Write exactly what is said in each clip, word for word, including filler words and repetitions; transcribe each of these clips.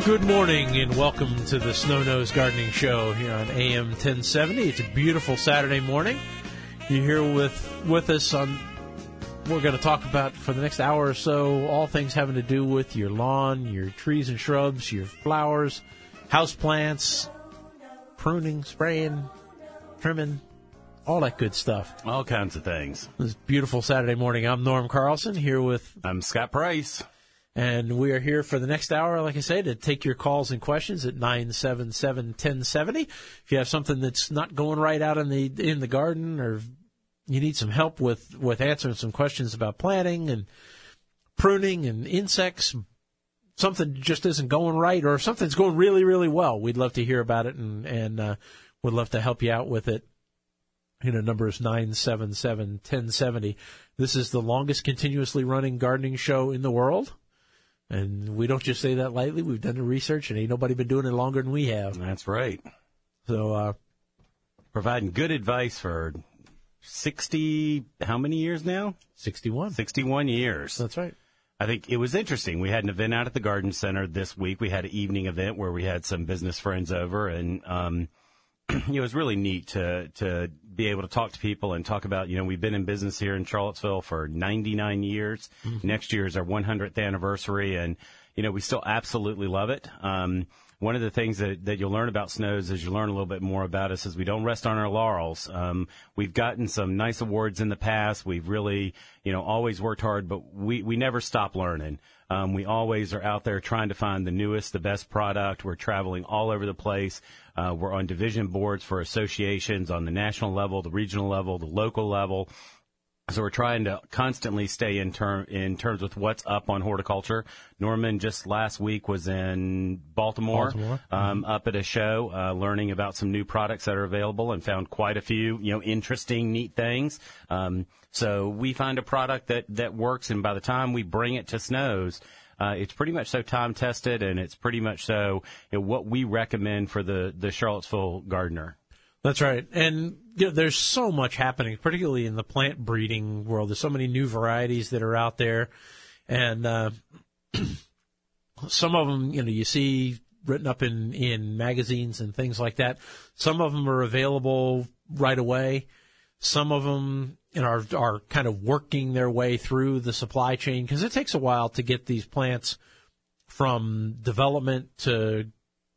Good morning and welcome to the Snow Nose Gardening Show here on A M ten seventy. It's a beautiful Saturday morning. You're here with, with us on, we're going to talk about for the next hour or so, all things having to do with your lawn, your trees and shrubs, your flowers, house plants, pruning, spraying, trimming, all that good stuff. All kinds of things. This beautiful Saturday morning. I'm Norm Carlson here with... I'm Scott Price. And we are here for the next hour, like I say, to take your calls and questions at nine seven seven, one zero seven zero. If you have something that's not going right out in the in the garden, or you need some help with, with answering some questions about planting and pruning and insects, something just isn't going right, or something's going really, really well, we'd love to hear about it, and, and uh, would love to help you out with it. You know, number is nine seven seven, one zero seven zero. This is the longest continuously running gardening show in the world. And we don't just say that lightly. We've done the research, and ain't nobody been doing it longer than we have. That's right. So, uh, providing good advice for sixty, how many years now? sixty-one. sixty-one years. That's right. I think it was interesting. We had an event out at the Garden Center this week. We had an evening event where we had some business friends over, and um, you know, it was really neat to to be able to talk to people and talk about, you know, we've been in business here in Charlottesville for ninety-nine years. Mm-hmm. Next year is our one hundredth anniversary, and, you know, we still absolutely love it. Um, one of the things that, that you'll learn about Snows is you learn a little bit more about us is we don't rest on our laurels. Um, we've gotten some nice awards in the past. We've really, you know, always worked hard, but we, we never stop learning. Um, we always are out there trying to find the newest, the best product. We're traveling all over the place. Uh, we're on division boards for associations on the national level, the regional level, the local level. So we're trying to constantly stay in term in terms with what's up on horticulture. Norman just last week was in Baltimore, Baltimore. Um, Mm-hmm. up at a show, uh, learning about some new products that are available, and found quite a few, you know, interesting, neat things. Um, so we find a product that, that works, and by the time we bring it to Snows, uh, it's pretty much so time tested, and it's pretty much so, you know, what we recommend for the, the Charlottesville gardener. That's right. And you know, there's so much happening, particularly in the plant breeding world. There's so many new varieties that are out there. And uh, some of them, you know, you see written up in, in magazines and things like that. Some of them are available right away. Some of them, you know, are, are kind of working their way through the supply chain, because it takes a while to get these plants from development to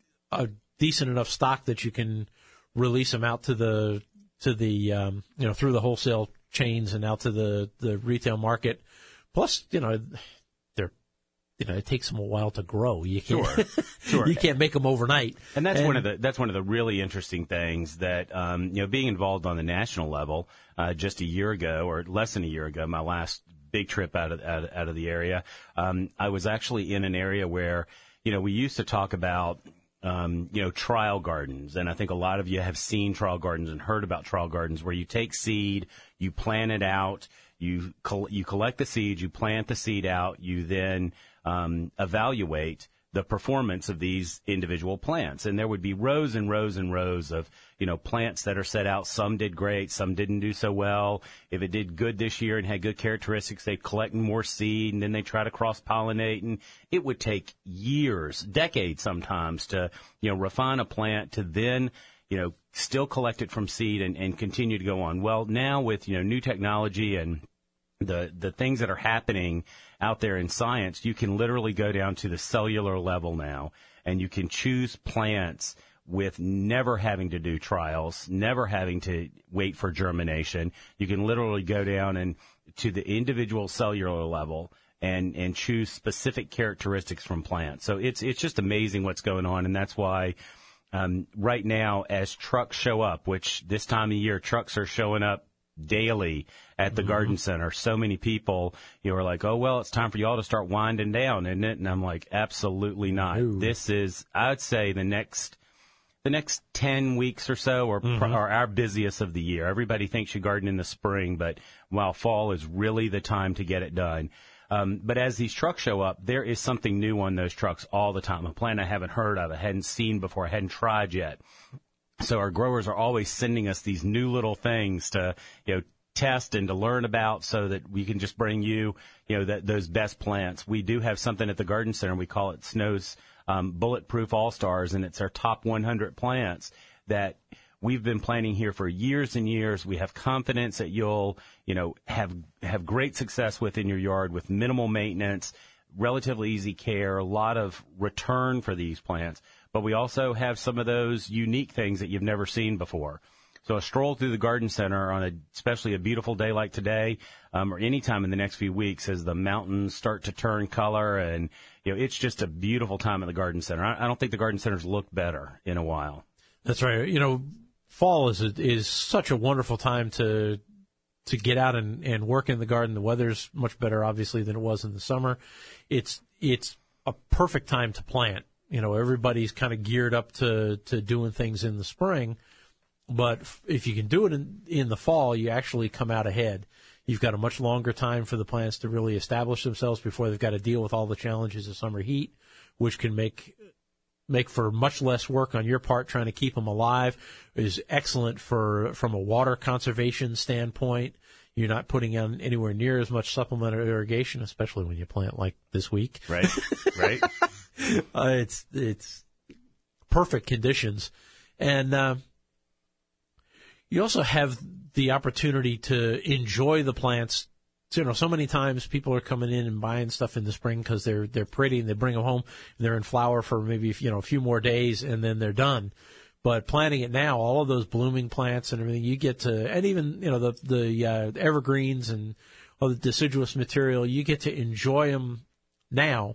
a decent enough stock that you can release them out to the to the um, you know, through the wholesale chains and out to the, the retail market. Plus, you know, they're you know, it takes them a while to grow. You can't, Sure, sure. You can't make them overnight. And that's and, one of the that's one of the really interesting things that um, you know, being involved on the national level. Uh, just a year ago, or less than a year ago, my last big trip out of out, out of the area, um, I was actually in an area where, you know, we used to talk about. Um, you know, trial gardens. And I think a lot of you have seen trial gardens and heard about trial gardens, where you take seed, you plant it out, you col- you collect the seed, you plant the seed out, you then um, evaluate the performance of these individual plants. And there would be rows and rows and rows of, you know, plants that are set out. Some did great, some didn't do so well. If it did good this year and had good characteristics, they'd collect more seed, and then they try to cross-pollinate. And it would take years, decades sometimes, to, you know, refine a plant to then, you know, still collect it from seed and, and continue to go on. Well, now with, you know, new technology and the the things that are happening out there in science, you can literally go down to the cellular level now, and you can choose plants with never having to do trials, never having to wait for germination. You can literally go down and to the individual cellular level and and choose specific characteristics from plants. So it's it's just amazing what's going on, and that's why um, right now, as trucks show up, which this time of year trucks are showing up daily at the mm-hmm. Garden Center. So many people, you know, are like, oh, well, it's time for y'all to start winding down, isn't it? And I'm like, absolutely not. Ooh. This is, I'd say, the next the next ten weeks or so are, mm-hmm. are our busiest of the year. Everybody thinks you garden in the spring, but while fall is really the time to get it done. Um, but as these trucks show up, there is something new on those trucks all the time. A plant I haven't heard of, I hadn't seen before, I hadn't tried yet. So our growers are always sending us these new little things to, you know, test and to learn about so that we can just bring you, you know, that, those best plants. We do have something at the Garden Center. We call it Snow's um, Bulletproof All-Stars, and it's our top one hundred plants that we've been planting here for years and years. We have confidence that you'll, you know, have have great success with in your yard with minimal maintenance, relatively easy care, a lot of return for these plants. But we also have some of those unique things that you've never seen before. So a stroll through the Garden Center on a, especially a beautiful day like today, um, or any time in the next few weeks as the mountains start to turn color, and you know it's just a beautiful time at the Garden Center. I, I don't think the Garden Center's looked better in a while. That's right. You know, fall is a, is such a wonderful time to to get out and, and work in the garden. The weather's much better, obviously, than it was in the summer. It's it's a perfect time to plant. You know, everybody's kind of geared up to, to doing things in the spring. But if you can do it in, in the fall, you actually come out ahead. You've got a much longer time for the plants to really establish themselves before they've got to deal with all the challenges of summer heat, which can make make for much less work on your part trying to keep them alive. It is excellent for from a water conservation standpoint. You're not putting on anywhere near as much supplemental irrigation, especially when you plant like this week. Right, right. uh, it's it's perfect conditions, and uh, you also have the opportunity to enjoy the plants. So, you know, so many times people are coming in and buying stuff in the spring because they're they're pretty and they bring them home and they're in flower for maybe you know a few more days and then they're done. But planting it now, all of those blooming plants and everything, you get to, and even you know the the uh, evergreens and all the deciduous material, you get to enjoy them now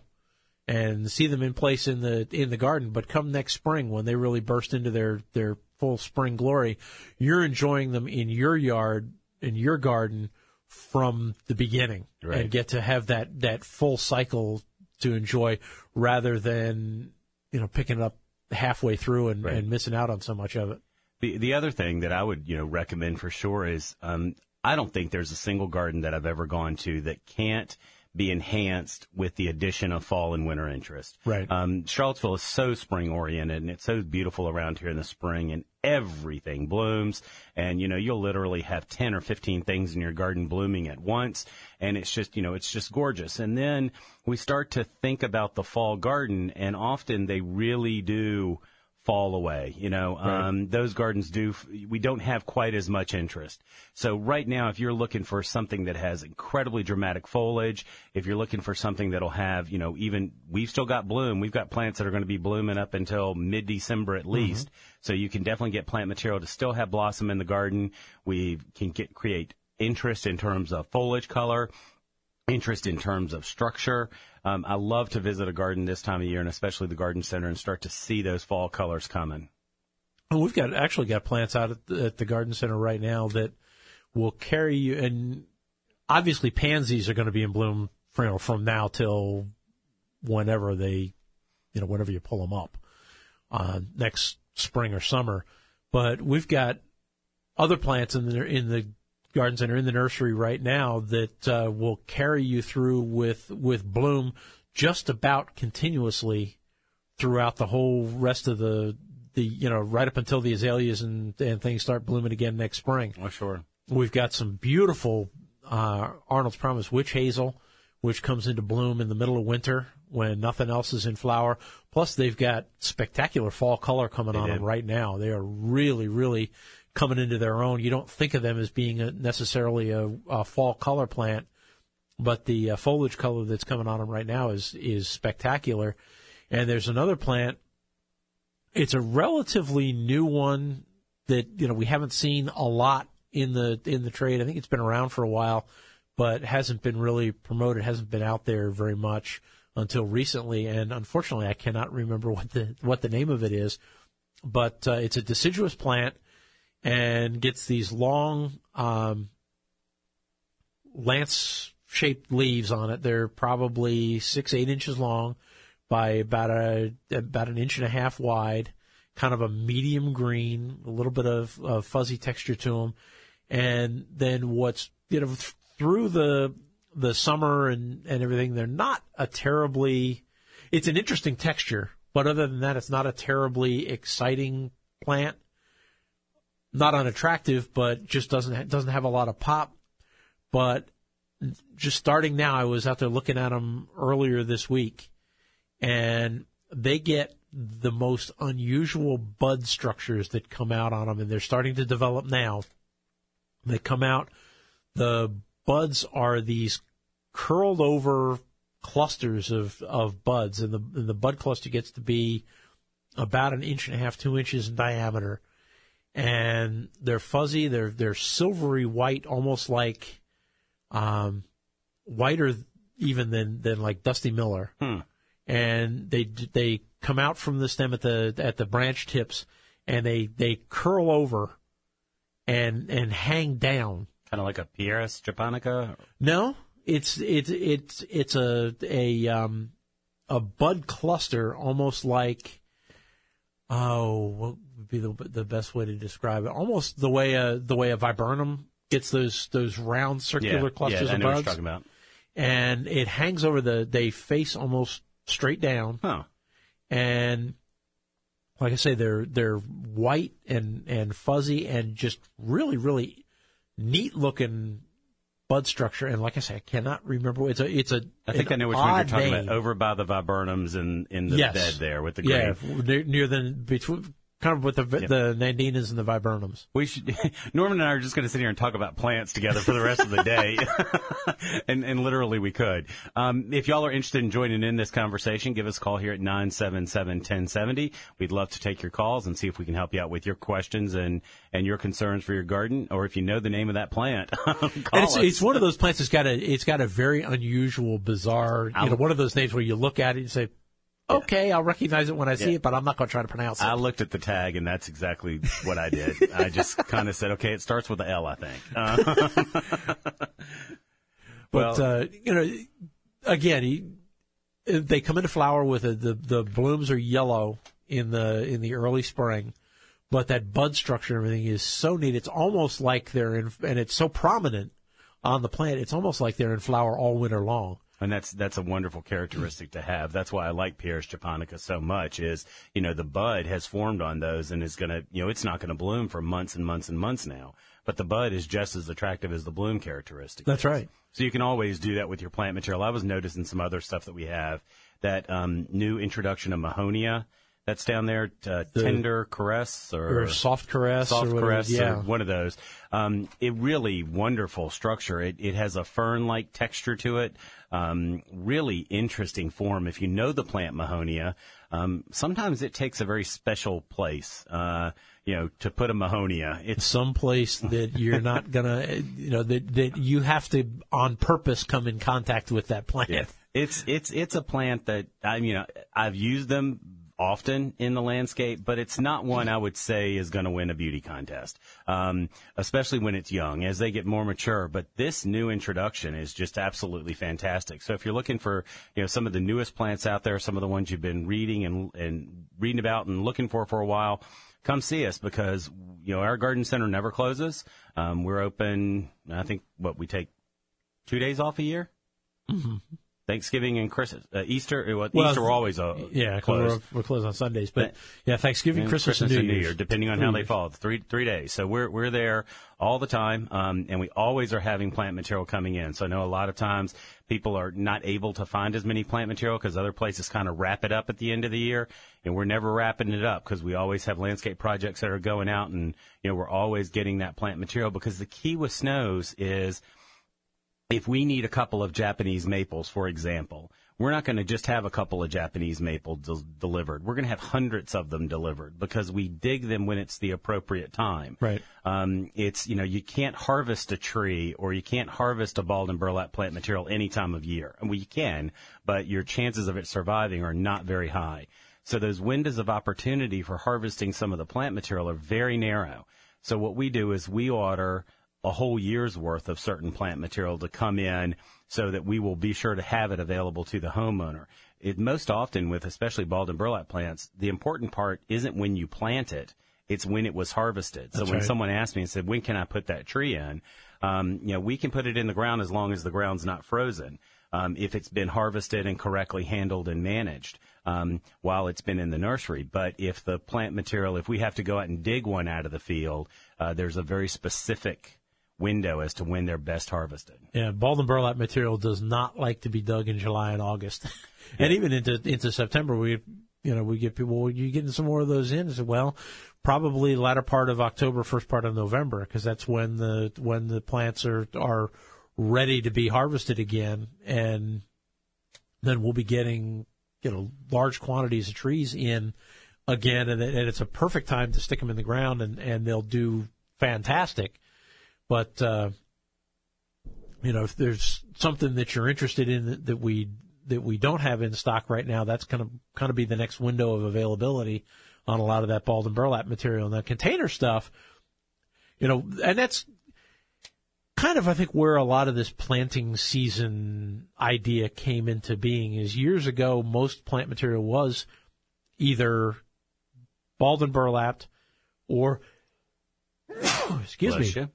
and see them in place in the in the garden. But come next spring, when they really burst into their their full spring glory, you're enjoying them in your yard, in your garden, from the beginning, right, and get to have that, that full cycle to enjoy rather than, you know, picking it up halfway through and, right, and missing out on so much of it. The the other thing that I would, you know, recommend for sure is um, I don't think there's a single garden that I've ever gone to that can't be enhanced with the addition of fall and winter interest. Right. Um, Charlottesville is so spring oriented and it's so beautiful around here in the spring and everything blooms and, you know, you'll literally have ten or fifteen things in your garden blooming at once and it's just, you know, it's just gorgeous. And then we start to think about the fall garden and often they really do fall away. You know, right, um, those gardens do, we don't have quite as much interest. So right now, if you're looking for something that has incredibly dramatic foliage, if you're looking for something that'll have, you know, even, we've still got bloom. We've got plants that are going to be blooming up until mid-December at least. Mm-hmm. So you can definitely get plant material to still have blossom in the garden. We can get, create interest in terms of foliage color, interest in terms of structure. Um, I love to visit a garden this time of year, and especially the Garden Center, and start to see those fall colors coming. Well, we've got actually got plants out at the, at the Garden Center right now that will carry you. And obviously, pansies are going to be in bloom for, you know, from now till whenever they, you know, whenever you pull them up uh, next spring or summer. But we've got other plants in the in the Garden Center in the nursery right now that uh, will carry you through with with bloom just about continuously throughout the whole rest of the the you know right up until the azaleas and and things start blooming again next spring. Oh, sure. We've got some beautiful uh, Arnold's Promise witch hazel, which comes into bloom in the middle of winter when nothing else is in flower. Plus, they've got spectacular fall color coming they on did. them right now. They are really, really coming into their own. You don't think of them as being a, necessarily a, a fall color plant, but the uh, foliage color that's coming on them right now is is spectacular. And there's another plant. It's a relatively new one that you know we haven't seen a lot in the in the trade. I think it's been around for a while, but hasn't been really promoted. Hasn't been out there very much until recently. And unfortunately, I cannot remember what the what the name of it is. But uh, it's a deciduous plant. And gets these long um, lance-shaped leaves on it. They're probably six, eight inches long by about a about an inch and a half wide. Kind of a medium green, a little bit of, of fuzzy texture to them. And then what's you know through the the summer and, and everything, they're not a terribly. It's an interesting texture, but other than that, it's not a terribly exciting plant. not unattractive, but just doesn't ha- doesn't have a lot of pop. But just starting now, I was out there looking at them earlier this week, and they get the most unusual bud structures that come out on them, and they're starting to develop now. They come out, the buds are these curled over clusters of, of buds, and the, and the bud cluster gets to be about an inch and a half, two inches in diameter. And they're fuzzy, they're, they're silvery white, almost like, um, whiter even than, than like Dusty Miller. Hmm. And they, they come out from the stem at the, at the branch tips, and they, they curl over and, and hang down. Kind of like a Pieris japonica? No, it's, it's, it's, it's a, a, um, a bud cluster almost like, oh, what would be the the best way to describe it? Almost the way a the way a viburnum gets those those round circular yeah, clusters yeah, I of know buds. What you're talking about. And it hangs over the. They face almost straight down. Huh. And like I say, they're they're white and and fuzzy and just really really neat looking bud structure. And like I say, I cannot remember. It's a it's a. I think I know which one you're talking name. about. Over by the viburnums in in the yes. bed there with the green. Yeah, near, near the between. Kind of with the yep. the Nandinas and the viburnums. We should. Norman and I are just going to sit here and talk about plants together for the rest of the day, and and literally we could. Um, if y'all are interested in joining in this conversation, give us a call here at nine seven seven, one zero seven zero. We'd love to take your calls and see if we can help you out with your questions and, and your concerns for your garden, or if you know the name of that plant, call and it's, us. It's one of those plants that's got a it's got a very unusual, bizarre. You I'll, know, one of those names where you look at it and say, okay, I'll recognize it when I see yeah. it, but I'm not going to try to pronounce it. I looked at the tag, and that's exactly what I did. I just kind of said, okay, it starts with an L, I think. Uh, but, well, uh, you know, again, he, they come into flower with a, the the blooms are yellow in the in the early spring, but that bud structure and everything is so neat. It's almost like they're in, and it's so prominent on the plant. It's almost like they're in flower all winter long. And that's that's a wonderful characteristic to have. That's why I like Pieris japonica so much. Is you know the bud has formed on those and is gonna you know it's not gonna bloom for months and months and months now. But the bud is just as attractive as the bloom characteristic. That's right. So you can always do that with your plant material. I was noticing some other stuff that we have. That um, new introduction of Mahonia that's down there, uh, the, Tender Caress or, or Soft Caress, Soft or Caress, yeah. or one of those. Um, it really wonderful structure. It it has a fern-like texture to it. Um, really interesting form. If you know the plant Mahonia, um, sometimes it takes a very special place. Uh, you know, to put a Mahonia, it's some place that you're not gonna, you know, that that you have to on purpose come in contact with that plant. Yeah. It's it's it's a plant that I you know I've used them often in the landscape, but it's not one I would say is going to win a beauty contest, um, especially when it's young, as they get more mature. But this new introduction is just absolutely fantastic. So if you're looking for, you know, some of the newest plants out there, some of the ones you've been reading and, and reading about and looking for for a while, come see us because, you know, our garden center never closes. Um, we're open, I think, what, we take two days off a year? Mm-hmm. Thanksgiving and Christmas, uh, Easter. Well, well, Easter we're always uh, yeah, closed. We're, we're closed on Sundays, but yeah, Thanksgiving, and Christmas, Christmas, and New, and New Year, Year, depending on three how years. they fall. Three three days. So we're we're there all the time, um, and we always are having plant material coming in. So I know a lot of times people are not able to find as many plant material because other places kind of wrap it up at the end of the year, and we're never wrapping it up because we always have landscape projects that are going out, and you know we're always getting that plant material because the key with snows is if we need a couple of Japanese maples, for example. We're not going to just have a couple of Japanese maples del- delivered. We're going to have hundreds of them delivered because we dig them when it's the appropriate time. Right. Um, it's, you know, you can't harvest a tree or you can't harvest a balled and burlap plant material any time of year. Well, you can, but your chances of it surviving are not very high. So those windows of opportunity for harvesting some of the plant material are very narrow. So what we do is we order a whole year's worth of certain plant material to come in so that we will be sure to have it available to the homeowner. It most often with especially balled and burlap plants, the important part isn't when you plant it, it's when it was harvested. So That's when right. someone asked me and said, when can I put that tree in? Um, you know, we can put it in the ground as long as the ground's not frozen. um, if it's been harvested and correctly handled and managed um, while it's been in the nursery. But if the plant material, if we have to go out and dig one out of the field, uh, there's a very specific window as to when they're best harvested. Yeah, balled and burlap material does not like to be dug in July and August, and Yeah. even into into September. We, you know, we get people. Well, you getting some more of those in? I said, well, probably latter part of October, first part of November, because that's when the when the plants are are ready to be harvested again, and then we'll be getting, you know, large quantities of trees in again, and, and it's a perfect time to stick them in the ground, and and they'll do fantastic. But, uh, you know, if there's something that you're interested in that, that we that we don't have in stock right now, that's going to kind of be the next window of availability on a lot of that balled and burlap material. And the container stuff, you know, and that's kind of, I think, where a lot of this planting season idea came into being. Is years ago, most plant material was either balled and burlapped or, excuse Bless me, you.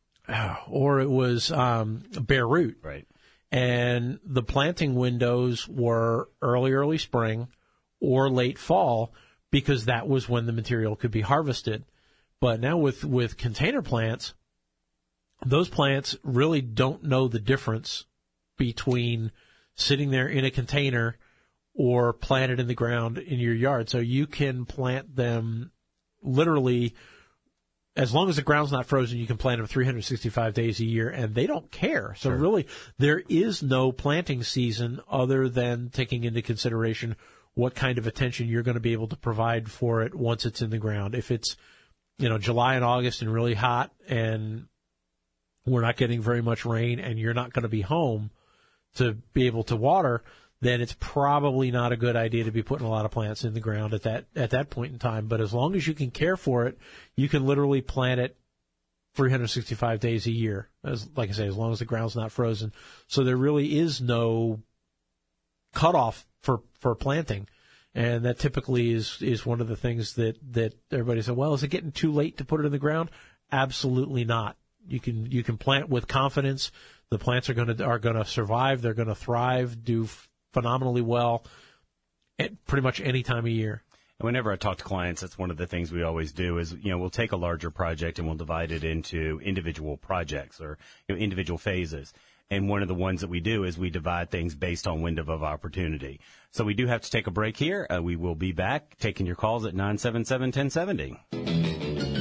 or it was um, bare root. Right. And the planting windows were early, early spring or late fall because that was when the material could be harvested. But now with, with container plants, those plants really don't know the difference between sitting there in a container or planted in the ground in your yard. So you can plant them literally. As long as the ground's not frozen, you can plant them three hundred sixty-five days a year, and they don't care. So Sure. really, there is no planting season other than taking into consideration what kind of attention you're going to be able to provide for it once it's in the ground. If it's, you know, July and August and really hot and we're not getting very much rain and you're not going to be home to be able to water, then it's probably not a good idea to be putting a lot of plants in the ground at that at that point in time. But as long as you can care for it, you can literally plant it three hundred sixty-five days a year. As like I say, as long as the ground's not frozen. So there really is no cutoff for for planting, and that typically is is one of the things that that everybody said. Well, is it getting too late to put it in the ground? Absolutely not. You can you can plant with confidence. The plants are going to are going to survive. They're going to thrive. Do phenomenally well at pretty much any time of year. And whenever I talk to clients, that's one of the things we always do is, you know, we'll take a larger project and we'll divide it into individual projects or, you know, individual phases. And one of the ones that we do is we divide things based on window of opportunity. So we do have to take a break here. Uh, we will be back taking your calls at nine seven seven, one oh seven oh.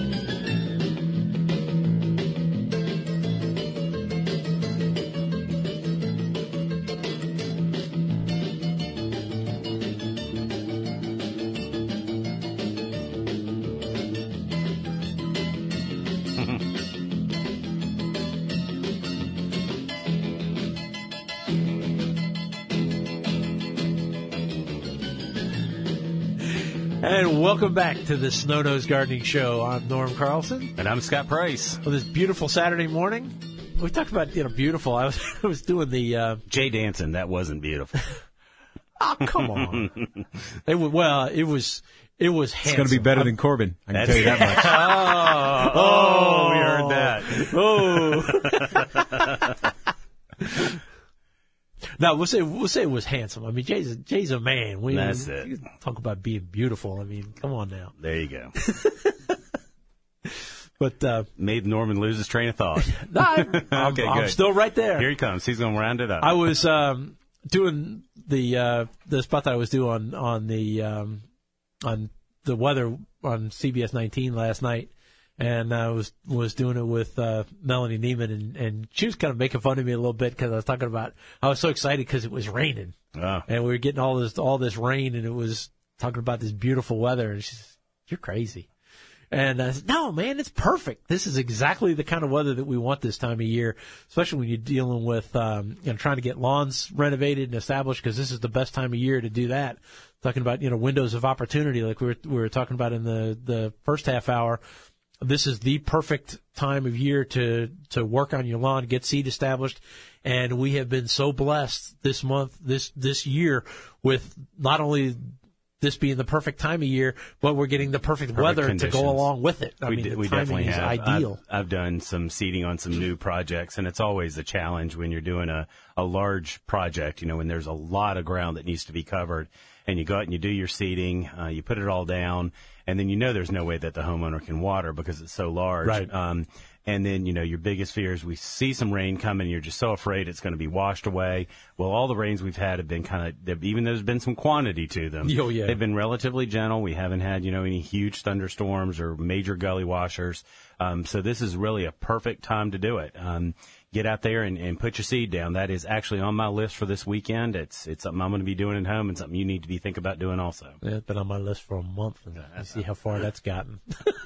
And welcome back to the Snow Nose Gardening Show. I'm Norm Carlson. And I'm Scott Price. On this beautiful Saturday morning, we talked about, you know, beautiful. I was, I was doing the... Uh, Jay Danson, that wasn't beautiful. oh, come on. It was, well, it was... It was handsome. It's going to be better than Corbin. I can That's, tell you that much. oh, oh, we heard that. Oh. No, we'll say we'll say it was handsome. I mean, Jay's a, Jay's a man. We, That's we, it. you talk about being beautiful. I mean, come on now. There you go. But uh, Made Norman lose his train of thought. no, I'm, I'm, Okay, I'm good. still right there. Here he comes. He's going to round it up. I was um, doing the uh, the spot that I was doing on the um, on the weather on C B S nineteen last night, and I was was doing it with uh, Melanie Neiman, and, and she was kind of making fun of me a little bit because I was talking about I was so excited because it was raining, Oh. and we were getting all this all this rain, and it was talking about this beautiful weather, and she's you're crazy. And I said, no, man, it's perfect. This is exactly the kind of weather that we want this time of year, especially when you're dealing with, um, you know, trying to get lawns renovated and established, because this is the best time of year to do that. Talking about, you know, windows of opportunity, like we were, we were talking about in the, the first half hour. This is the perfect time of year to, to work on your lawn, get seed established. And we have been so blessed this month, this, this year with not only this being the perfect time of year, but we're getting the perfect, perfect weather conditions to go along with it. I we mean, d- the we timing definitely is have. ideal. I've, I've done some seeding on some new projects, and it's always a challenge when you're doing a, a large project, you know, when there's a lot of ground that needs to be covered, and you go out and you do your seeding, uh, you put it all down, and then you know there's no way that the homeowner can water because it's so large. Right. Um, And then, you know, your biggest fear is we see some rain coming. You're just so afraid it's going to be washed away. Well, all the rains we've had have been kind of, even though there's been some quantity to them, oh, yeah. they've been relatively gentle. We haven't had, you know, any huge thunderstorms or major gully washers. Um, so this is really a perfect time to do it. Um, get out there and, and put your seed down. That is actually on my list for this weekend. It's it's something I'm going to be doing at home and something you need to be thinking about doing also. Yeah, it's been on my list for a month, and you see how far that's gotten.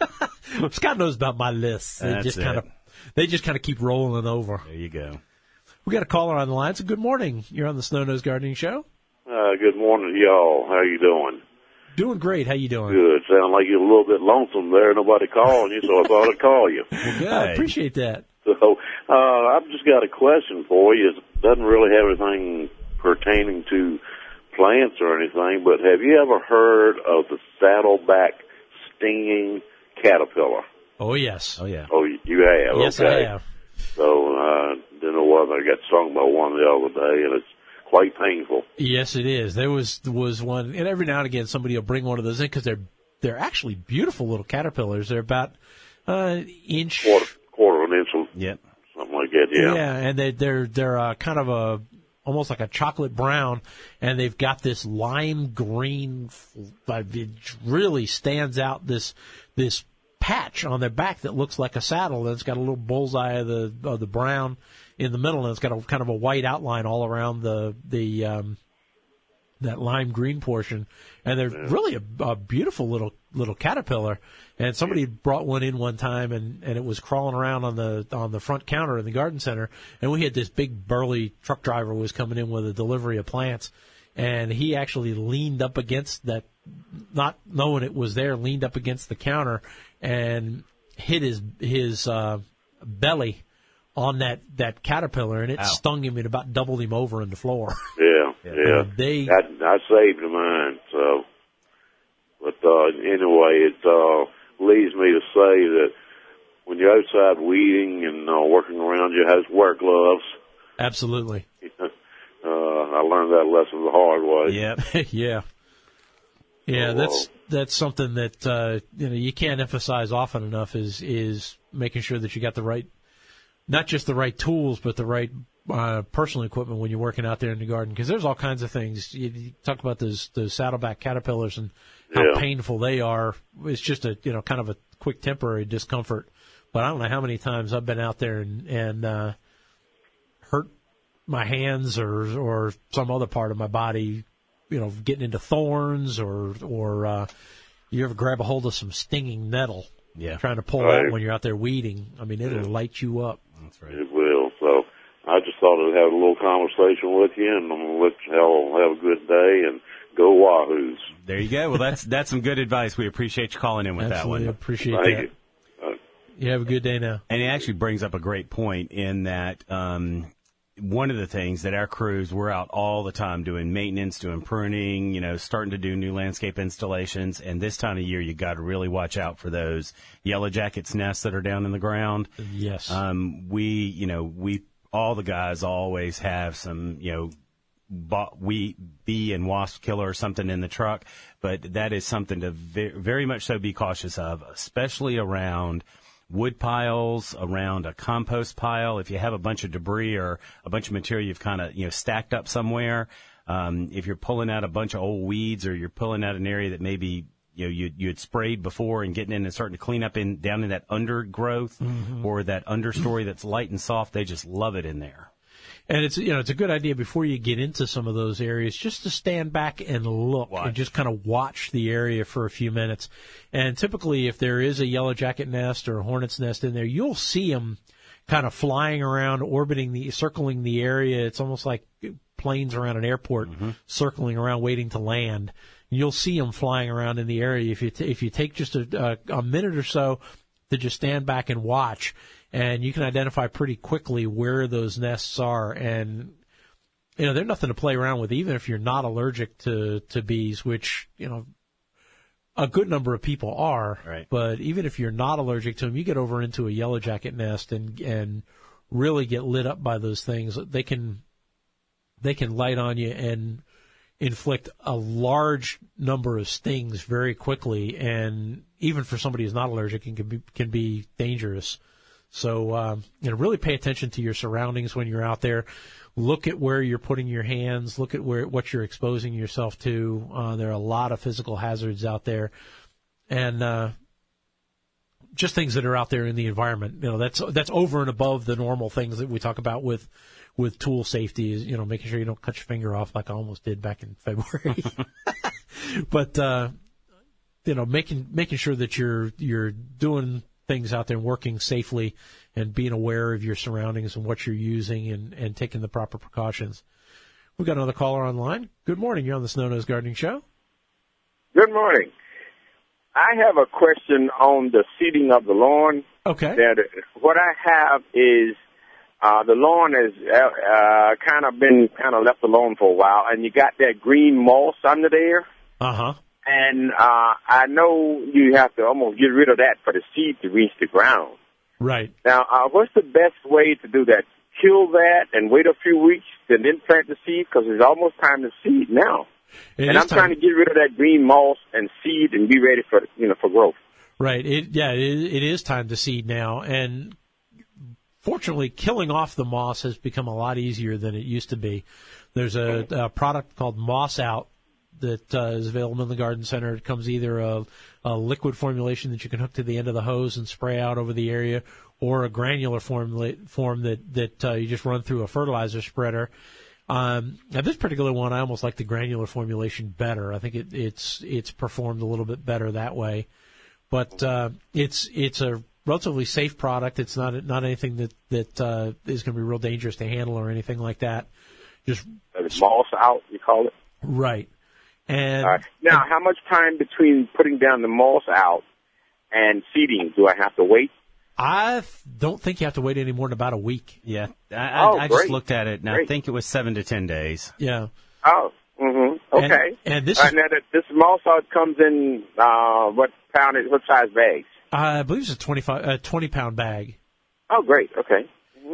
Scott knows about my lists. They That's just it. kind of they just kind of keep rolling over. There you go. We got a caller on the line. So good morning. You're on the Snow Nose Gardening Show. Uh, good morning to y'all. How you doing? Doing great. How you doing? Good. Sound like you're a little bit lonesome there. Nobody calling you, so I thought I'd call you. Well, good. I appreciate that. So uh, I've just got a question for you. It doesn't really have anything pertaining to plants or anything, but have you ever heard of the saddleback stinging caterpillar? Oh, yes. Oh, yeah. Oh, you have? Yes, okay. I have. So I uh, didn't know whether I got stung by one the other day, and it's quite painful. Yes, it is. There was was one, and every now and again somebody will bring one of those in because they're they're actually beautiful little caterpillars. They're about uh, inch, Quarter, quarter of an inch, Yep. something like that. Yeah. yeah, and they they're they're uh, kind of a almost like a chocolate brown, and they've got this lime green. It really stands out this this patch on their back that looks like a saddle, and it's got a little bullseye of the of the brown in the middle, and it's got a kind of a white outline all around the the um, that lime green portion, and they're yeah. really a, a beautiful little little caterpillar. And somebody brought one in one time, and, and it was crawling around on the on the front counter in the garden center, and we had this big burly truck driver was coming in with a delivery of plants, and he actually leaned up against that, not knowing it was there, leaned up against the counter and hit his his uh, belly on that, that caterpillar, and it Ow. stung him and about doubled him over on the floor. Yeah, yeah. yeah. They, I, I saved mine, so. But uh, anyway, it uh, leads me to say that when you're outside weeding and uh, working around your house, wear gloves. Absolutely. uh, I learned that lesson the hard way. Yep. yeah. Yeah, Oh, that's well. that's something that uh, you know you can't emphasize often enough is is making sure that you got the right, not just the right tools, but the right uh, personal equipment when you're working out there in the garden. Because there's all kinds of things. You, you talk about those those saddleback caterpillars and how Yeah. painful they are. It's just a you know kind of a quick temporary discomfort. But I don't know how many times I've been out there and and uh, hurt my hands or or some other part of my body. You know, getting into thorns or or uh, you ever grab a hold of some stinging nettle, Yeah. trying to pull Right. out when you're out there weeding. I mean, it'll light you up. That's right. It will. So I just thought I'd have a little conversation with you, and I'm going to let you all have a good day and go Wahoos. There you go. Well, that's that's some good advice. We appreciate you calling in with Absolutely that one. appreciate Thank that. you. Uh, You have a good day now. And it actually brings up a great point in that um, one of the things that our crews, we're out all the time doing maintenance, doing pruning, you know, starting to do new landscape installations. And this time of year, you got to really watch out for those yellow jackets nests that are down in the ground. Yes. Um, we, you know, we, all the guys always have some, you know, bo- we bee and wasp killer or something in the truck, but that is something to ve- very much so be cautious of, especially around wood piles, around a compost pile. If you have a bunch of debris or a bunch of material you've kind of, you know, stacked up somewhere, um, if you're pulling out a bunch of old weeds or you're pulling out an area that maybe, you know, you, you had sprayed before and getting in and starting to clean up in down in that undergrowth mm-hmm. or that understory that's light and soft, they just love it in there. And it's you know it's a good idea before you get into some of those areas just to stand back and look Watch. and just kind of watch the area for a few minutes. And typically, if there is a yellow jacket nest or a hornet's nest in there, you'll see them kind of flying around, orbiting the, circling the area. It's almost like planes around an airport, mm-hmm. circling around, waiting to land. You'll see them flying around in the area if you t- if you take just a, a, a minute or so to just stand back and watch. And you can identify pretty quickly where those nests are. And you know, they're nothing to play around with, even if you're not allergic to, to bees, which, you know, a good number of people are. Right. But even if you're not allergic to them, you get over into a yellow jacket nest and and really get lit up by those things. They can they can light on you and inflict a large number of stings very quickly, and even for somebody who's not allergic, it can be can be dangerous. So, um, you know, really pay attention to your surroundings when you're out there. Look at where you're putting your hands. Look at where what you're exposing yourself to. Uh, there are a lot of physical hazards out there, and uh, just things that are out there in the environment. You know, that's that's over and above the normal things that we talk about with with tool safety. Is, you know, making sure you don't cut your finger off like I almost did back in February. But uh, you know, making making sure that you're you're doing things out there and working safely and being aware of your surroundings and what you're using and, and taking the proper precautions. We've got another caller online. Good morning. You're on the Snow Nose Gardening Show. Good morning. I have a question on the seeding of the lawn. Okay. That what I have is uh, the lawn has uh, kind of been kind of left alone for a while, and you got that green moss under there. Uh-huh. And uh, I know you have to almost get rid of that for the seed to reach the ground. Right. Now, uh, what's the best way to do that? Kill that and wait a few weeks and then plant the seed, because it's almost time to seed now. It and is I'm time. trying to get rid of that green moss and seed and be ready for you know for growth. Right. It, yeah, it, it is time to seed now. And fortunately, killing off the moss has become a lot easier than it used to be. There's a, a product called Moss Out that uh, is available in the garden center. It comes either a, a liquid formulation that you can hook to the end of the hose and spray out over the area, or a granular form form that that uh, you just run through a fertilizer spreader. Um, now, this particular one, I almost like the granular formulation better. I think it, it's it's performed a little bit better that way. But uh, it's it's a relatively safe product. It's not not anything that that uh, is going to be real dangerous to handle or anything like that. Just moss out, you call it. Right. And All right. Now, how much time between putting down the moss out and seeding do I have to wait? I don't think you have to wait any more than about a week. Yeah, I, Oh, I, I great. just looked at it, and I Great. think it was seven to ten days. Yeah. Oh, mm-hmm. Okay. And, and this All is, right, now that this moss out comes in uh, what pound? What size bags? I believe it's a twenty-five, uh, twenty pound bag. Oh, great. Okay.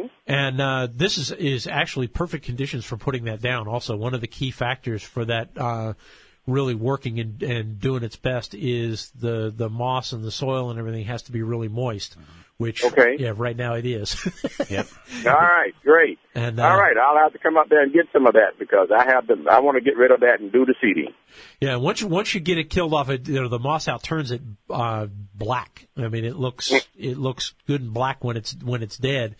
And uh, this is, is actually perfect conditions for putting that down. Also, one of the key factors for that uh, really working and, and doing its best is the, the moss and the soil and everything has to be really moist, which, Okay. yeah, right now it is. Yep. All right. Great. And, uh, All right. I'll have to come up there and get some of that because I have the. I want to get rid of that and do the seeding. Yeah, once you once you get it killed off, it, you know, the moss out turns it uh, black. I mean, it looks it looks good and black when it's when it's dead,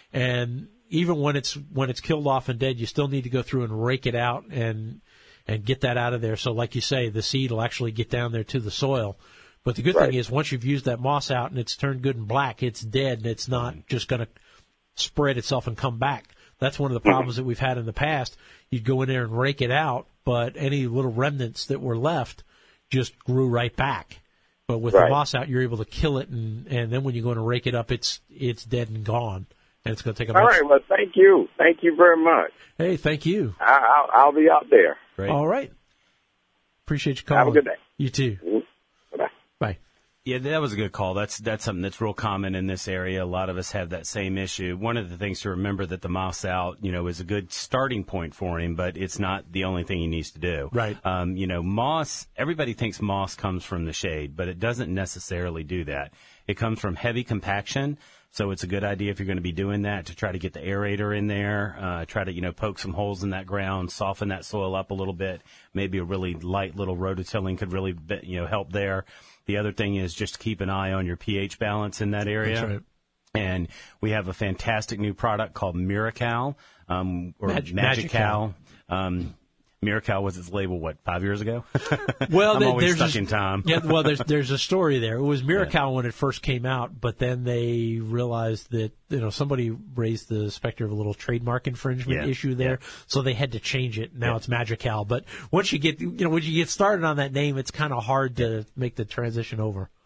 and even when it's when it's killed off and dead, you still need to go through and rake it out and and get that out of there. So, like you say, the seed will actually get down there to the soil. But the good Right. thing is, once you've used that moss out and it's turned good and black, it's dead and it's not just going to spread itself and come back. That's one of the problems that we've had in the past. You'd go in there and rake it out, but any little remnants that were left just grew right back. But with Right. the moss out, you're able to kill it, and, and then when you go in and rake it up, it's it's dead and gone. And it's going to take a All much... right. Well, thank you. Thank you very much. Hey, thank you. I, I'll, I'll be out there. Great. All right. Appreciate you calling. Have a good day. You too. Bye. Bye. Yeah, that was a good call. That's that's something that's real common in this area. A lot of us have that same issue. One of the things to remember that the moss out, you know, is a good starting point for him, but it's not the only thing he needs to do. Right. Um, you know, moss. Everybody thinks moss comes from the shade, but it doesn't necessarily do that. It comes from heavy compaction. So it's a good idea if you're going to be doing that to try to get the aerator in there, uh, try to, you know, poke some holes in that ground, soften that soil up a little bit. Maybe a really light little rototilling could really, be, you know, help there. The other thing is just keep an eye on your pH balance in that area. That's right. And we have a fantastic new product called Miracal, um, or Mag- Magical. Um, Miracal was its label, what, five years ago? Well, I'm there- always there's stuck a- in time. yeah, well, there's there's a story there. It was Miracal when it first came out, but then they realized that you know somebody raised the specter of a little trademark infringement Yeah, issue there, yeah. so they had to change it. Now Yeah. it's Magical. But once you get you know when you get started on that name, it's kind of hard to make the transition over.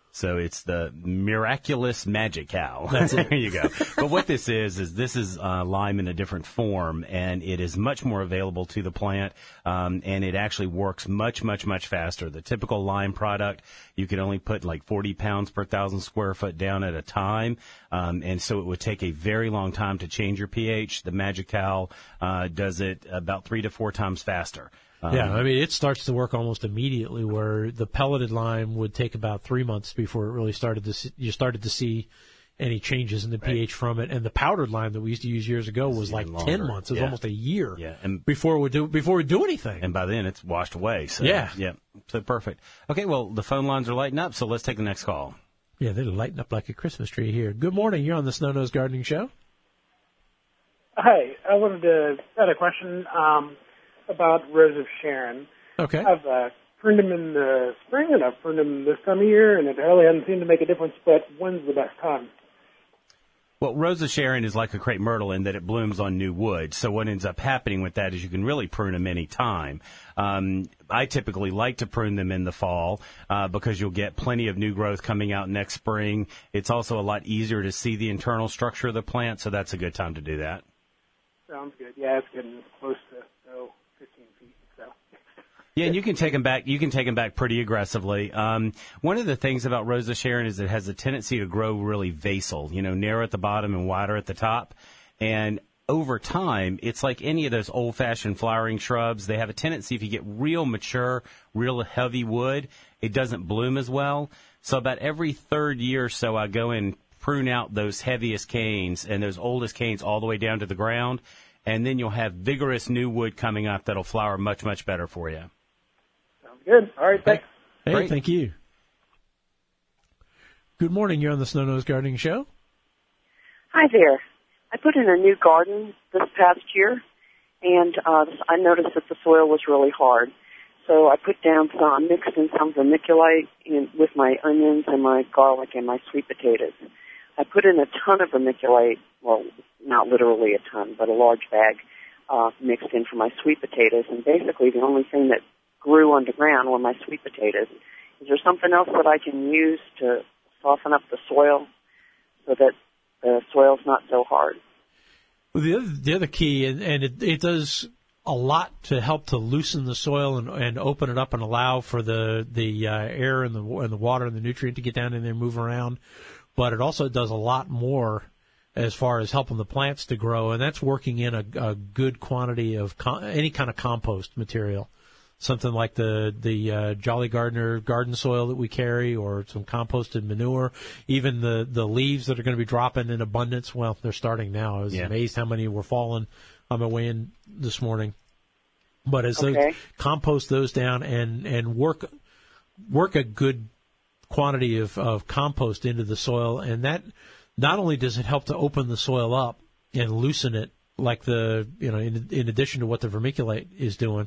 So it's the miraculous Magic Cow. That's it. There you go. But what this is, is this is uh, lime in a different form, and it is much more available to the plant, um, and it actually works much, much, much faster. The typical lime product, you can only put like forty pounds per thousand square foot down at a time, um, and so it would take a very long time to change your pH. The Magic Cow uh, does it about three to four times faster. Um, yeah, I mean, it starts to work almost immediately, where the pelleted lime would take about three months before it really started to see, you started to see any changes in the right. pH from it. And the powdered lime that we used to use years ago was like longer. ten months. It was yeah. almost a year yeah. and, before we do before we do anything. And by then, it's washed away. So, yeah. Yeah. So perfect. Okay, well, the phone lines are lighting up, so let's take the next call. Yeah, they're lighting up like a Christmas tree here. Good morning. You're on the Snow Nose Gardening Show. Hi. I wanted to add a question um, about Rose of Sharon. Okay. I've uh, pruned them in the spring, and I've pruned them this time of year, and it really hasn't seemed to make a difference, but when's the best time? Well, Rose of Sharon is like a crepe myrtle in that it blooms on new wood. So what ends up happening with that is you can really prune them any time. Um, I typically like to prune them in the fall uh, because you'll get plenty of new growth coming out next spring. It's also a lot easier to see the internal structure of the plant, so that's a good time to do that. Sounds good. Yeah, it's getting close to, oh, fifteen feet, so... Yeah, and you can take them back. You can take them back pretty aggressively. Um, one of the things about Rose of Sharon is it has a tendency to grow really vasal, you know, narrow at the bottom and wider at the top. And over time, it's like any of those old-fashioned flowering shrubs. They have a tendency, if you get real mature, real heavy wood, it doesn't bloom as well. So about every third year or so, I go and prune out those heaviest canes and those oldest canes all the way down to the ground. And then you'll have vigorous new wood coming up that'll flower much, much better for you. Good. All right, thanks. Hey, Great. thank you. Good morning. You're on the Snow Nose Gardening Show. Hi there. I put in a new garden this past year, and uh, I noticed that the soil was really hard. So I put down some, I mixed in some vermiculite in, with my onions and my garlic and my sweet potatoes. I put in a ton of vermiculite, well, not literally a ton, but a large bag uh, mixed in for my sweet potatoes, and basically the only thing that grew underground were my sweet potatoes. Is there something else that I can use to soften up the soil so that the soil's not so hard? Well, the other, the other key, and, and it, it does a lot to help to loosen the soil and, and open it up and allow for the the uh, air and the and the water and the nutrient to get down in there and move around. But it also does a lot more as far as helping the plants to grow, and that's working in a, a good quantity of com- any kind of compost material. Something like the the uh, Jolly Gardener garden soil that we carry, or some composted manure, even the, the leaves that are going to be dropping in abundance. Well, they're starting now. I was yeah. amazed how many were falling on my way in this morning. But as okay. those, compost those down and, and work work a good quantity of, of compost into the soil, and that not only does it help to open the soil up and loosen it, like the you know in, in addition to what the vermiculite is doing,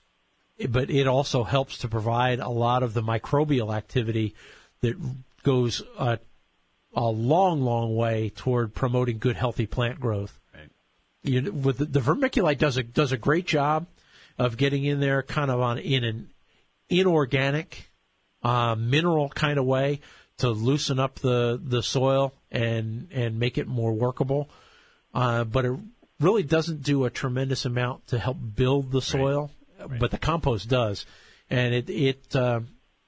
but it also helps to provide a lot of the microbial activity that goes a, a long, long way toward promoting good, healthy plant growth. Right. You, with the, the vermiculite does a does a great job of getting in there, kind of on in an inorganic, uh, mineral kind of way to loosen up the, the soil and and make it more workable. Uh, but it really doesn't do a tremendous amount to help build the soil. Right. Right. But the compost does, and it it uh,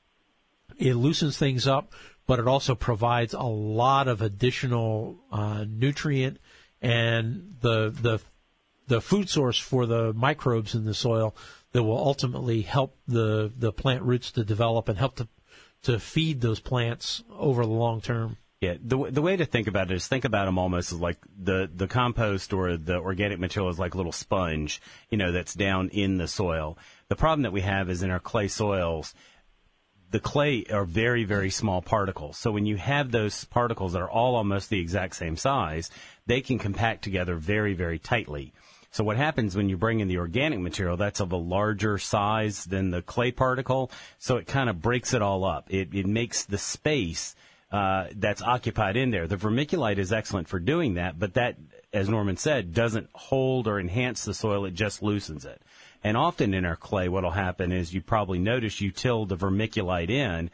it loosens things up, but it also provides a lot of additional uh, nutrient and the the the food source for the microbes in the soil that will ultimately help the, the plant roots to develop and help to to feed those plants over the long term. Yeah, the the way to think about it is think about them almost as like the, the compost or the organic material is like a little sponge, you know, that's down in the soil. The problem that we have is in our clay soils, the clay are very, very small particles. So when you have those particles that are all almost the exact same size, they can compact together very, very tightly. So what happens when you bring in the organic material, that's of a larger size than the clay particle, so it kind of breaks it all up. It, it makes the space Uh, that's occupied in there. The vermiculite is excellent for doing that, but that, as Norman said, doesn't hold or enhance the soil. It just loosens it. And often in our clay, what will happen is you probably notice you till the vermiculite in,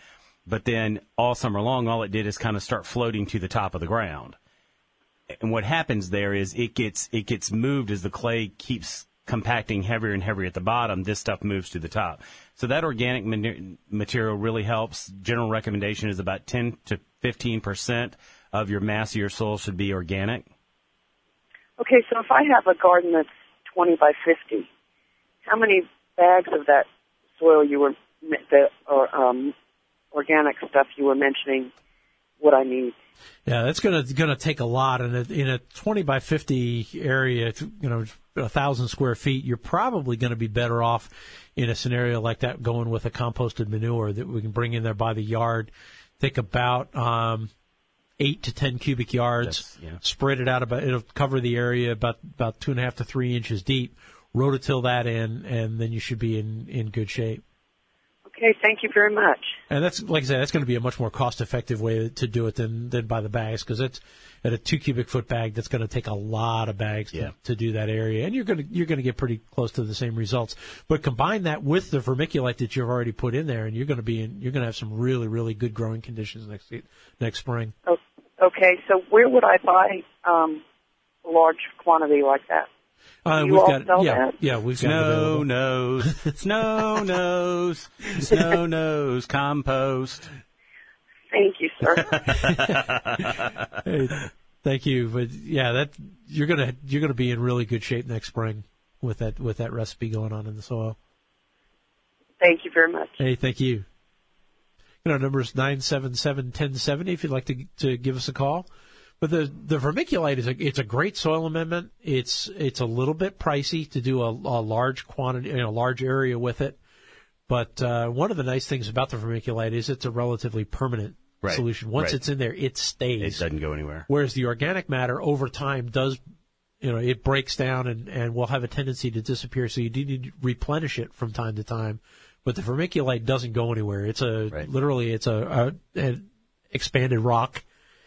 but then all summer long, all it did is kind of start floating to the top of the ground. And what happens there is it gets it gets moved as the clay keeps compacting heavier and heavier at the bottom. This stuff moves to the top. So that organic man- material really helps. General recommendation is about ten to fifteen percent of your mass of your soil should be organic. Okay, so if I have a garden that's twenty by fifty, how many bags of that soil you were, the or, um, organic stuff you were mentioning, would I need? Yeah, that's going to going to take a lot. And in, in a twenty by fifty area, you know, a thousand square feet, you're probably going to be better off in a scenario like that going with a composted manure that we can bring in there by the yard. Think about um, eight to ten cubic yards. Yeah. Spread it out about. It'll cover the area about about two and a half to three inches deep. Rototill that in, and then you should be in in good shape. Okay, thank you very much. And that's, like I said, that's going to be a much more cost-effective way to do it than, than by the bags, because it's at a two cubic foot bag. That's going to take a lot of bags to, yeah. to do that area, and you're going to you're going to get pretty close to the same results. But combine that with the vermiculite that you've already put in there, and you're going to be in, you're going to have some really really good growing conditions next next spring. Oh, okay, so where would I buy um, a large quantity like that? Uh, you we've all got sell yeah that? yeah we've got Snow nose, snow nose, snow nose compost. Thank you, sir. Hey, thank you, but yeah, that you're gonna you're gonna be in really good shape next spring with that with that recipe going on in the soil. Thank you very much. Hey, thank you. You know, number is nine seven seven, one oh seven oh if you'd like to to give us a call. But the the vermiculite is a it's a great soil amendment. It's it's a little bit pricey to do a, a large quantity in a large area with it. But uh, one of the nice things about the vermiculite is it's a relatively permanent right. solution. Once right. it's in there, it stays. It doesn't go anywhere. Whereas the organic matter over time does, you know, it breaks down and, and will have a tendency to disappear. So you do need to replenish it from time to time. But the vermiculite doesn't go anywhere. It's a right. literally it's a, a an expanded rock.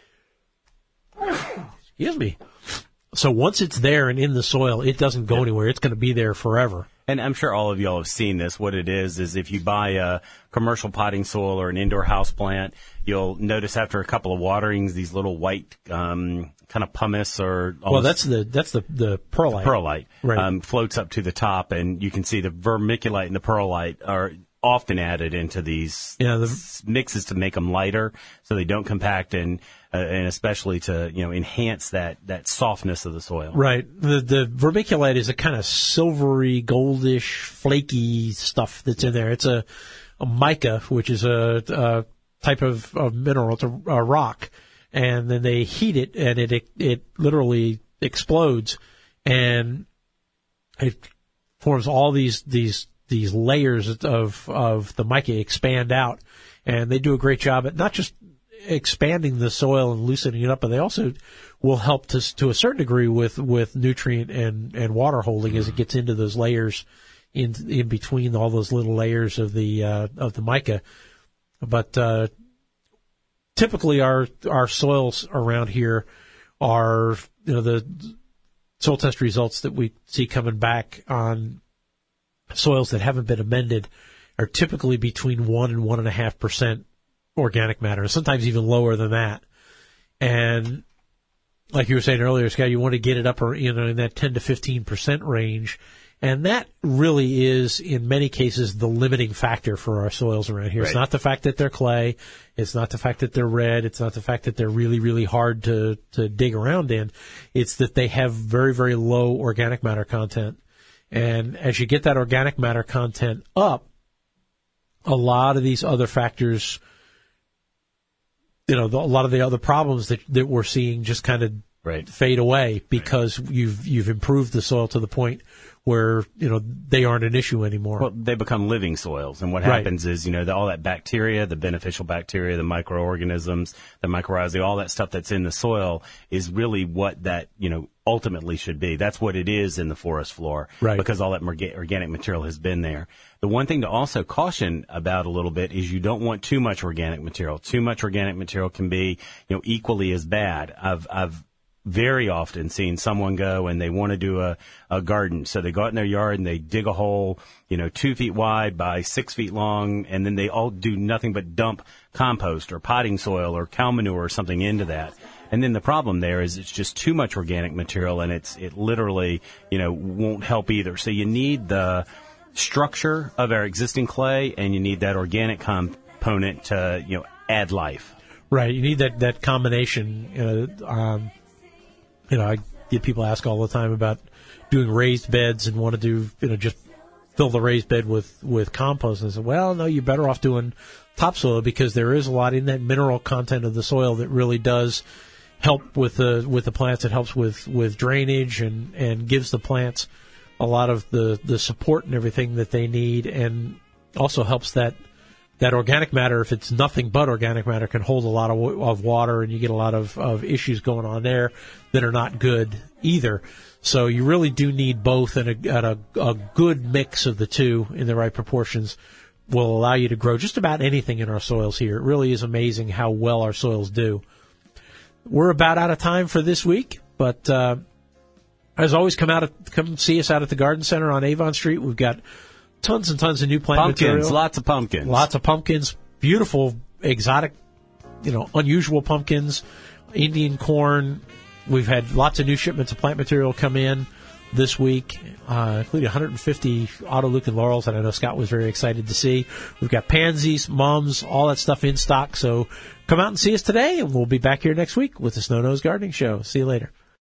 Excuse me. So once it's there and in the soil, it doesn't go anywhere. It's going to be there forever. And I'm sure all of y'all have seen this. What it is is if you buy a commercial potting soil or an indoor house plant, you'll notice after a couple of waterings, these little white um, kind of pumice or well, that's the that's the the perlite. The perlite right. um, floats up to the top, and you can see the vermiculite and the perlite are often added into these yeah, the, mixes to make them lighter, so they don't compact and uh, and especially to you know enhance that, that softness of the soil. Right. The the vermiculite is a kind of silvery, goldish, flaky stuff that's in there. It's a, a mica, which is a, a type of, of mineral. It's a, a rock, and then they heat it, and it it, it literally explodes, and it forms all these these. these layers of of the mica expand out, and they do a great job at not just expanding the soil and loosening it up, but they also will help to to a certain degree with with nutrient and and water holding as it gets into those layers in in between all those little layers of the uh, of the mica. But uh, typically our our soils around here are, you know, the soil test results that we see coming back on soils that haven't been amended are typically between one and one and a half percent organic matter, sometimes even lower than that. And like you were saying earlier, Scott, you want to get it up, or you know, in that ten to fifteen percent range, and that really is, in many cases, the limiting factor for our soils around here. Right. It's not the fact that they're clay, it's not the fact that they're red, it's not the fact that they're really, really hard to to dig around in. It's that they have very, very low organic matter content. And as you get that organic matter content up, a lot of these other factors, you know, the, a lot of the other problems that, that we're seeing just kind of right. fade away because right. you've you've improved the soil to the point where, you know, they aren't an issue anymore. Well, they become living soils, and what right. happens is, you know, the, all that bacteria, the beneficial bacteria, the microorganisms, the mycorrhizae, all that stuff that's in the soil is really what that, you know, ultimately should be. That's what it is in the forest floor, right. because all that morga- organic material has been there. The one thing to also caution about a little bit is you don't want too much organic material. Too much organic material can be, you know, equally as bad. I've, I've very often seen someone go and they want to do a, a garden. So they go out in their yard and they dig a hole, you know, two feet wide by six feet long, and then they all do nothing but dump compost or potting soil or cow manure or something into that. And then the problem there is it's just too much organic material, and it's it literally, you know, won't help either. So you need the structure of our existing clay, and you need that organic component to, you know, add life. Right. You need that, that combination. Uh, um, you know, I get people ask all the time about doing raised beds and want to do, you know, just fill the raised bed with, with compost. And I said, well, no, you're better off doing topsoil, because there is a lot in that mineral content of the soil that really does help with the with the plants. It helps with, with drainage and, and gives the plants a lot of the, the support and everything that they need, and also helps that that organic matter, if it's nothing but organic matter, can hold a lot of, of water, and you get a lot of, of issues going on there that are not good either. So you really do need both, and a, and a, a good mix of the two in the right proportions will allow you to grow just about anything in our soils here. It really is amazing how well our soils do. We're about out of time for this week, but uh, as always, come out, at, come see us out at the Garden Center on Avon Street. We've got tons and tons of new plant pumpkins, material. Lots of pumpkins. Lots of pumpkins. Beautiful, exotic, you know, unusual pumpkins. Indian corn. We've had lots of new shipments of plant material come in this week, uh, including one hundred fifty autoleucas laurels that I know Scott was very excited to see. We've got pansies, mums, all that stuff in stock. So come out and see us today, and we'll be back here next week with the Snow Nose Gardening Show. See you later.